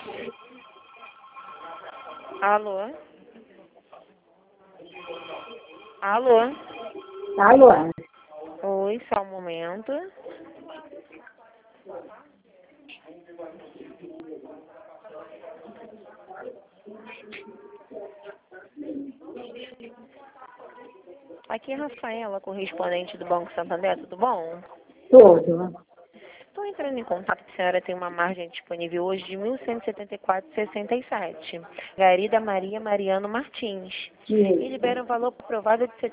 Alô? Alô? Alô? Oi, só um momento. Aqui é Rafaela, correspondente do Banco Santander, tudo bom? Tudo. Estou entrando em contato, a senhora tem uma margem disponível hoje de 1.174,67. Garida Maria Mariano Martins. E libera um valor aprovado de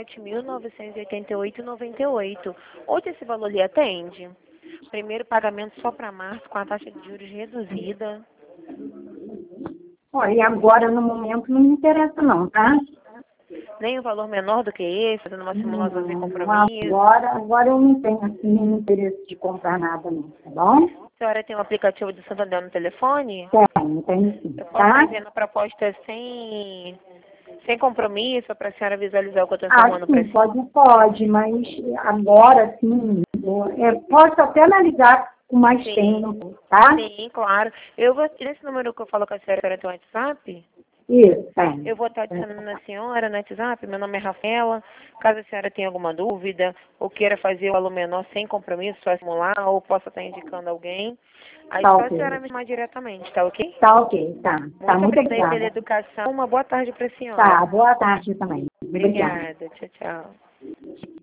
77.988,98. Hoje esse valor lhe atende? Primeiro pagamento só para março, com a taxa de juros reduzida. Olha, e agora no momento não me interessa não, tá? Nem um valor menor do que esse, fazendo uma simulação sem Não, compromisso. agora eu não tenho assim nenhum interesse de comprar nada não, tá bom? A senhora tem um aplicativo do Santander no telefone? Tenho sim, Eu posso tá? fazer a proposta sem compromisso para a senhora visualizar o que eu estou Ah, informando para a sim, senhora? pode, mas agora sim, posso até analisar com mais Sim, tempo, tá? sim, claro. Eu vou, nesse número que eu falo com a senhora tem um WhatsApp? Isso, tem. Eu vou estar adicionando a senhora no WhatsApp, meu nome é Rafaela. Caso a senhora tenha alguma dúvida ou queira fazer o valor menor sem compromisso, só simular, ou possa estar indicando alguém, aí Tá só a ok. senhora me chamar diretamente, tá ok? Tá ok, tá. Tá, Muito muito obrigada aí pela obrigada. educação. Uma boa tarde para a senhora. Tá, boa tarde também. Obrigada. Obrigada. Tchau, tchau.